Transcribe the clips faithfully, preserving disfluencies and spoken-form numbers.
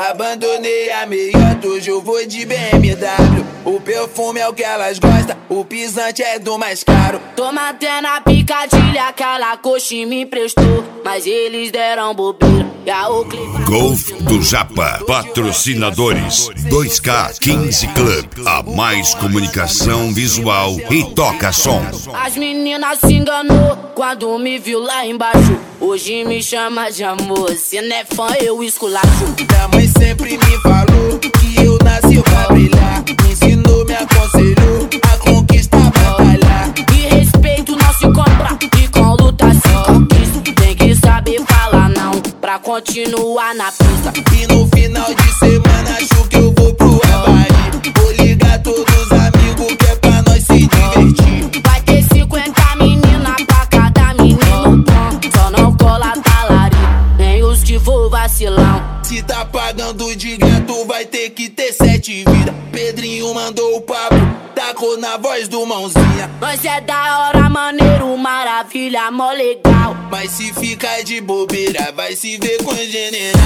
Abandonei a meiota, hoje eu vou de B M W. O perfume é o que elas gostam, o pisante é do mais caro. Tô mantendo a picadilha, aquela coxa me emprestou, mas eles deram bobeira. E a Oakley... Golf do Japa, patrocinadores dois K quinze Club, a mais comunicação visual e toca som. As meninas se enganou quando me viu lá embaixo, hoje me chama de amor, se não é fã eu esculacho. Minha mãe sempre me falou que eu nasci pra brilhar, me ensinou, me aconselhou a conquistar, batalhar. E respeito não se compra, e com luta se conquista. Tem que saber falar não, pra continuar na pista. E no final de semana acho que eu vou pro Havaí. Vou ligar todos os amigos que é pra nós se divertir. Vai ter cinquenta meninas pra cada menino bom, só não cola talarico, nem os que for vacilão. Se tá pagando de gato vai ter que ter sete vidas. Pedrinho mandou o papo, tacou na voz do mãozinha. Nós é da hora, maneiro, maravilha, mó legal. Mas se ficar de bobeira vai se ver com general.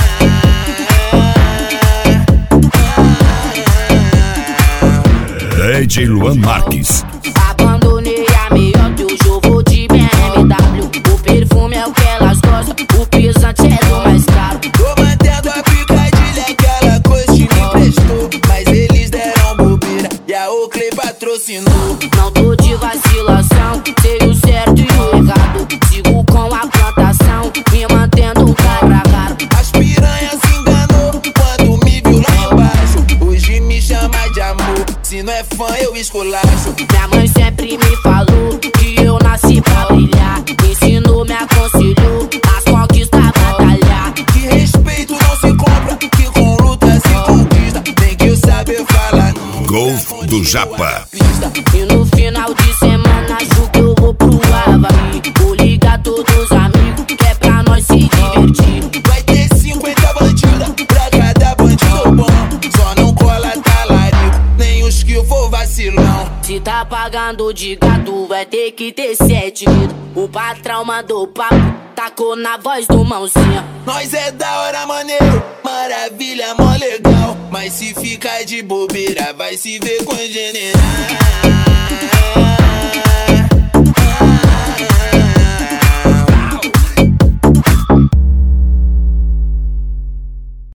D J Luan Marques. Abandonei a meiota, hoje eu vou de B M W. O perfume é o que elas gostam, o pisante é do mais caro. Tô mantendo a picadilha, aquela coisa me emprestou, mas eles deram bobeira e a Oakley patrocinou. Não tô de vacilação, sei o certo e o errado, sigo com a plantação, me mantendo cara a cara. As piranhas se enganou quando me viu lá embaixo, hoje me chama de amor, se não é fã eu esculacho. Minha mãe sempre me falou que eu nasci pra brilhar, me ensinou, me aconselhou as conquistas, batalhar. Que respeito não se compra, que com luta se conquista. Tem que saber falar não. Golf do Japa. E no final de semana acho que eu vou pro Havaí. Vou ligar todos os amigos que é pra nós se divertir. Vai ter cinquenta bandidas pra cada bandido bom, só não cola talarico, nem os que for vacilão. Se tá pagando de gato vai ter que ter sete vidas. O patrão mandou papo, tacou na voz do mãozinha. Nós é da hora, maneiro, maravilha, mó legal. Mas se ficar de bobeira vai se ver com general.